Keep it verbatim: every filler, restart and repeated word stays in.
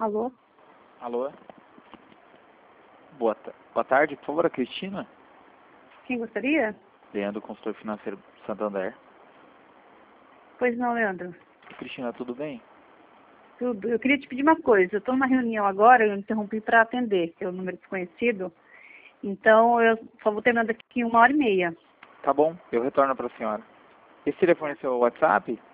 Alô? Alô? Boa, ta- Boa tarde, por favor, a Cristina? Quem gostaria? Leandro, consultor financeiro Santander. Pois não, Leandro. Cristina, tudo bem? Tudo. Eu queria te pedir uma coisa. Eu estou numa reunião agora, eu interrompi para atender, que é o número desconhecido. Então, eu só vou terminar daqui em uma hora e meia. Tá bom, eu retorno para a senhora. Esse telefone é seu WhatsApp?